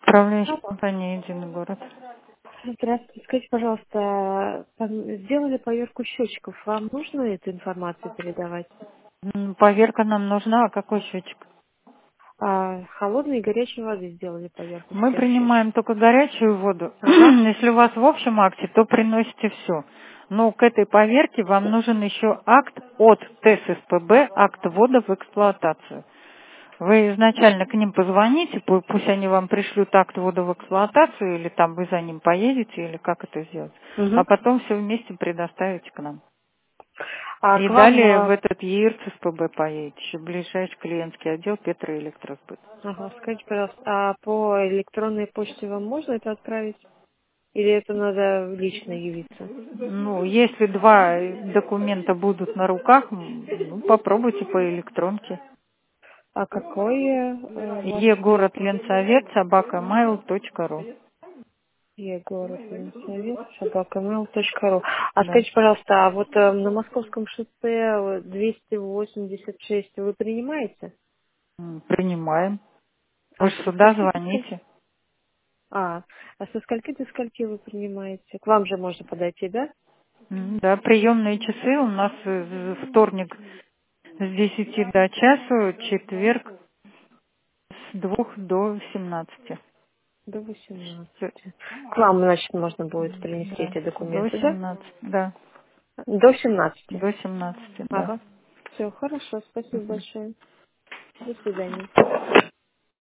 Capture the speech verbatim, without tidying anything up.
Управляющая Алло. компания «Единый город». Здравствуйте. Скажите, пожалуйста, там сделали поверку счетчиков. Вам нужно эту информацию передавать? М, Поверка нам нужна, а какой счетчик? А, холодной и горячей воды сделали поверку Мы всех счетчиков. принимаем только горячую воду. Ага. Если у вас в общем акте, то приносите все. Но к этой поверке вам нужен еще акт от ТЭС-СПБ, акт ввода в эксплуатацию. Вы изначально к ним позвоните, пу- пусть они вам пришлют акт ввода в эксплуатацию, или там вы за ним поедете, или как это сделать. А Угу. потом все вместе предоставите к нам. А И к вам, далее в а, этот ЕИРЦ СПБ поедете, еще ближайший клиентский отдел Петроэлектросбыт. ага, скажите, пожалуйста, а по электронной почте вам можно это отправить? Или это надо лично явиться? Ну, если два документа будут на руках, м, ну, попробуйте по электронке. А какой э, ваш Е город электронный? Ленсовет собака mail точка ру. Егоров, совет, собака mail точка ру. А Да. скажите, пожалуйста, а вот э, на Московском шоссе э, двести восемьдесят шесть вы принимаете? М, Принимаем. Вы А же со сюда скольки до скольки? звоните. А, а со скольки до скольки вы принимаете? К вам же можно подойти, да? М, Да, приемные часы у нас э, вторник с десяти до часу, четверг с двух до семнадцати. До Всё. восемнадцати. К вам, значит, можно будет принести Да, эти до документы, да? семнадцати, да, До семнадцати. до семнадцати, да. Ага. Все, хорошо, спасибо большое. До свидания.